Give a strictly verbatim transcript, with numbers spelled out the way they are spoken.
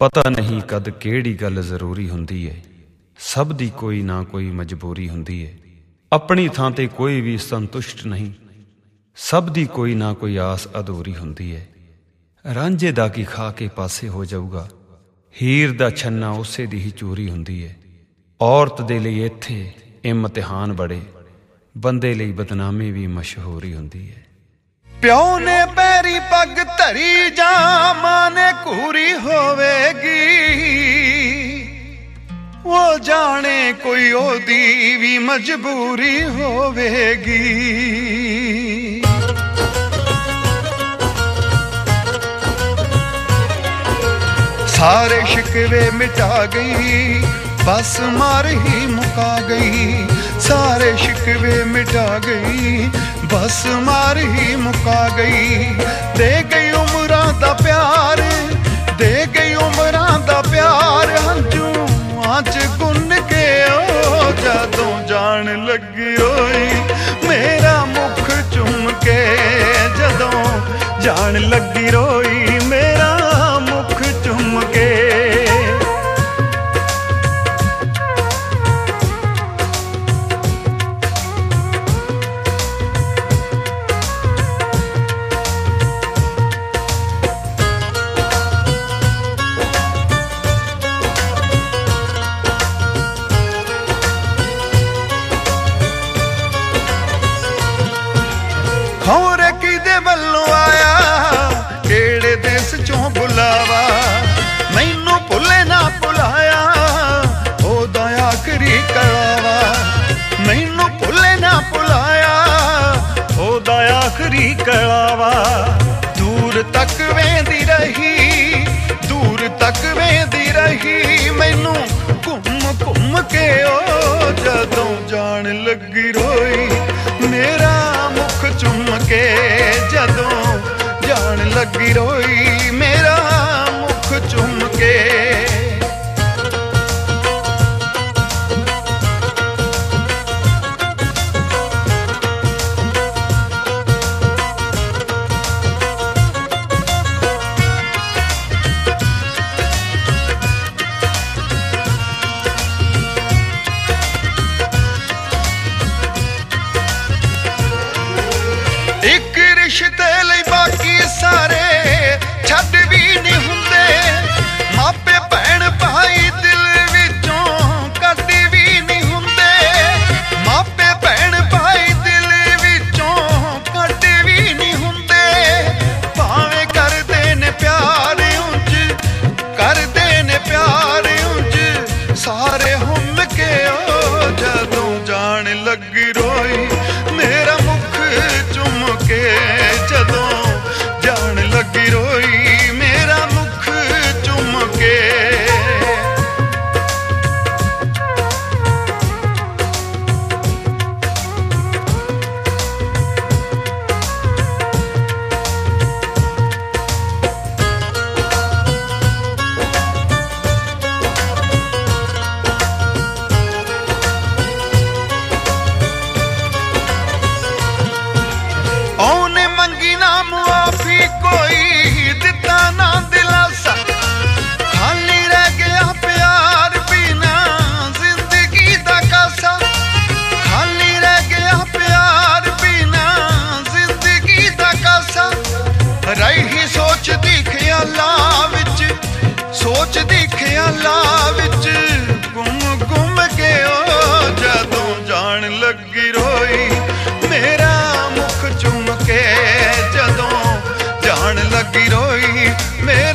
ਪਤਾ ਨਹੀਂ ਕਦ ਕਿਹੜੀ ਗੱਲ ਜ਼ਰੂਰੀ ਹੁੰਦੀ ਏ। ਸਭ ਦੀ ਕੋਈ ਨਾ ਕੋਈ ਮਜਬੂਰੀ ਹੁੰਦੀ ਏ। ਆਪਣੀ ਥਾਂ ਤੇ ਕੋਈ ਵੀ ਸੰਤੁਸ਼ਟ ਨਹੀਂ, ਸਭ ਦੀ ਕੋਈ ਨਾ ਕੋਈ ਆਸ ਅਧੂਰੀ ਹੁੰਦੀ ਏ। ਰਾਂਝੇ ਦਾ ਕੀ ਖਾ ਕੇ ਪਾਸੇ ਹੋ ਜਾਊਗਾ, ਹੀਰ ਦਾ ਛੰਨਾ ਉਸੇ ਦੀ ਹੀ ਚੋਰੀ ਹੁੰਦੀ ਏ। ਔਰਤ ਦੇ ਲਈ ਇੱਥੇ ਇਮਤਿਹਾਨ ਬੜੇ, ਬੰਦੇ ਲਈ ਬਦਨਾਮੀ ਵੀ ਮਸ਼ਹੂਰੀ ਹੁੰਦੀ ਏ। ਪਿਓ ਨੇ ਪੈਰੀ ਪੱਗ ਧਰੀ ਜਾਂ ਮਾਂ ਨੇ ਘੂਰੀ ਹੋਵੇਗੀ, ਉਹ ਜਾਣੇ ਕੋਈ ਉਹਦੀ ਵੀ ਮਜਬੂਰੀ ਹੋਵੇਗੀ। ਸਾਰੇ ਸ਼ਿਕਵੇ ਮਿਟਾ ਗਈ, ਬਸ ਮਾਰ ਹੀ ਮੁਕਾ ਗਈ। ਸਾਰੇ ਸ਼ਿਕਵੇ ਮਿਟਾ ਗਈ, ਬਸ ਮਾਰ ਹੀ ਮੁਕਾ ਗਈ। ਦੇ ਗਈ ਉਮਰਾਂ ਦਾ ਪਿਆਰ, ਦੇ ਗਈ ਉਮਰਾਂ ਦਾ ਪਿਆਰ। ਹੰਝੂਆਂ 'ਚ ਗੁੰਨ ਕੇ ਉਹ ਜਦੋਂ ਜਾਣ ਲੱਗੀ ਰੋਈ, ਮੇਰਾ ਮੁਖ ਚੁੰਮ ਕੇ ਜਦੋਂ ਜਾਣ ਲੱਗੀ ਰੋਈ, ਮੇਰਾ ਮੁਖ ਚੁੰਮ ਕੇ। ਖੌਰੇ ਕਿਹਦੇ ਵੱਲੋਂ ਆਇਆ, ਕਿਹੜੇ ਦੇਸ ਚੋਂ ਬੁਲਾਵਾ। ਮੈਨੂੰ ਭੁੱਲੇ ਨਾ ਭੁਲਾਇਆ, ਉਹਦਾ ਆਖਰੀ ਕਲਾਵਾ। ਮੈਨੂੰ ਭੁੱਲੇ ਨਾ ਭੁਲਾਇਆ, ਉਹਦਾ ਆਖਰੀ ਕਲਾਵਾ। ਦੂਰ ਤੱਕ ਵੇਂਦੀ ਰਹੀ, ਦੂਰ ਤੱਕ ਵੇਂਦੀ ਰਹੀ। ਮੈਨੂੰ ਘੁੰਮ ਘੁੰਮ ਕੇ ਉਹ ਜਦੋਂ ਜਾਣ ਲੱਗੀ ਰੋਈ, ਮੇਰਾ ਮੁਖ ਚੁੰਮ ਕੇ ਜਦੋਂ ਜਾਣ ਲੱਗੀ ਰੋਈ, ਮੇਰਾ ਮੁਖ ਚੁੰਮ ਕੇ। ਇੱਕ ਰਿਸ਼ਤੇ ਲਈ ਬਾਕੀ ਸਾਰੇ ਛੱਡ ਵੀ ਨਹੀਂ ਹੁੰਦੇ। ਮਾਪੇ ਭੈਣ ਭਾਈ ਦਿਲ ਵਿੱਚੋਂ ਕੱਢ ਵੀ ਨਹੀਂ ਹੁੰਦੇ। ਮਾਪੇ ਭੈਣ ਭਾਈ ਦਿਲ ਵਿੱਚੋਂ ਕੱਢ ਵੀ ਨਹੀਂ ਹੁੰਦੇ। ਭਾਵੇਂ ਕਰਦੇ ਨੇ ਪਿਆਰ ਉਂਝ, ਕਰਦੇ ਨੇ ਪਿਆਰ ਉਂਝ। ਸਾਰੇ ਹੁੰਮ ਕੇ ਉਹ ਜਦੋਂ ਜਾਣ ਲੱਗੀ ਰੋਈ, ਮੇਰਾ ਮੁਖ ਚੁੰਮ ਕੇ ਜਦੋਂ ਜਾਣ ਲੱਗੀ ਰੋਈ, ਮੇਰਾ ਮੁਖ ਚੁੰਮ ਕੇ। ਉਹਨੇ ਮੰਗੀ ਨਾ ਮੁਆਫੀ, ਕੋਈ ਦਿੱਤਾ ਨਾ ਦਿਲਾਸਾ। ਖਾਲੀ ਰਹਿ ਗਿਆ ਪਿਆਰ ਬਿਨਾ ਜ਼ਿੰਦਗੀ ਦਾ ਕਾਸਾ। ਖਾਲੀ ਰਹਿ ਗਿਆ ਪਿਆਰ ਬਿਨਾ ਜ਼ਿੰਦਗੀ ਦਾ ਕਾਸਾ। ਰਹੀ ਸੋਚਦੀ ਖਿਆਲਾਂ ਵਿੱਚ, ਸੋਚਦੀ ਖਿਆਲਾਂ ਵਿੱਚ। ਗੁੰਮ ਗੁੰਮ ਕੇ ਉਹ ਜਦੋਂ ਜਾਣ ਲੱਗੀ ਰੋਈ, ਮੇਰਾ ਮੁਖ ਚੁੰਮ ਕੇ ਜਦੋਂ ਜਾਣ ਲੱਗੀ ਰੋਈ, ਮੇਰਾ